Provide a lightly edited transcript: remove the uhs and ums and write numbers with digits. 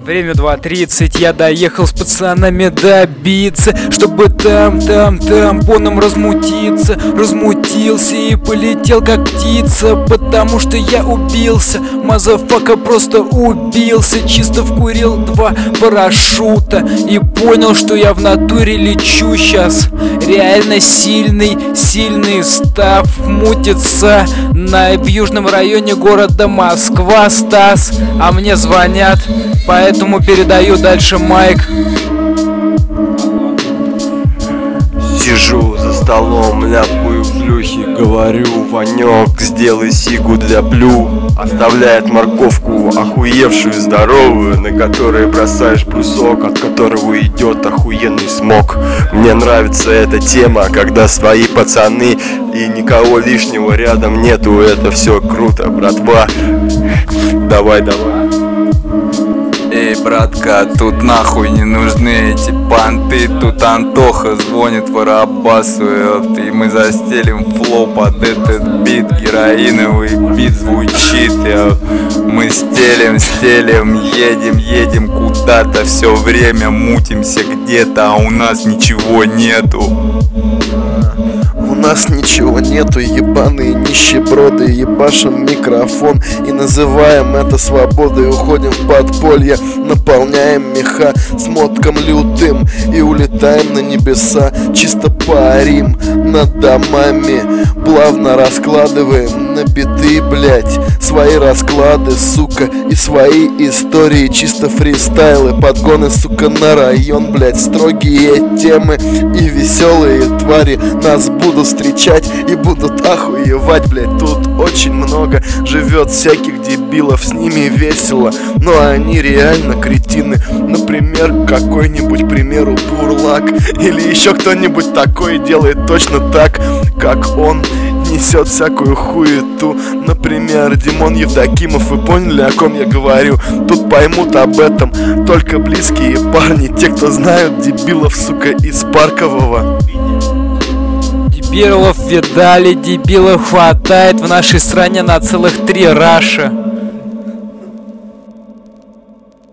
Время 2:30, я доехал с пацанами добиться, чтобы там поном размутиться. Размутился и полетел как птица, потому что я убился. Мазафака просто убился. Чисто вкурил 2 парашюта и понял, что я в натуре лечу сейчас. Реально сильный став мутится в южном районе города Москва, Стас. А мне звонят, поэтому передаю дальше майк. Сижу за столом, ляпаю плюхи, говорю: Ванек, сделай сигу для плю. Оставляет морковку охуевшую, здоровую, на которой бросаешь брусок, от которого идет охуенный смог. Мне нравится эта тема, когда свои пацаны и никого лишнего рядом нету. Это все круто, братва. Давай. Эй, братка, тут нахуй не нужны эти понты. Тут Антоха звонит Воробасу, ёпт, и мы застелим флоу под этот бит. Героиновый бит звучит, мы стелим, едем куда-то. Все время мутимся где-то, а у нас ничего нету. У нас ничего нету, ебаные нищеброды. Ебашим микрофон и называем это свободой. Уходим в подполье, наполняем меха смотком лютым и улетаем на небеса. Чисто парим над домами, плавно раскладываем на биты, блять, свои расклады, сука, и свои истории. Чисто фристайлы, подгоны, сука, на район, блять. Строгие темы и веселые твари нас будут встречать и будут охуевать, блять. Тут очень много живет всяких дебилов, с ними весело, но они реально кретины. Например, какой-нибудь, к примеру, Бурлак или еще кто-нибудь такой делает точно так, как он. Несет всякую хуету. Например, Димон Евдокимов. Вы поняли, о ком я говорю? Тут поймут об этом только близкие парни, те, кто знают дебилов, сука, из Паркового. Дебилов видали, дебилов хватает в нашей стране на целых 3 раша.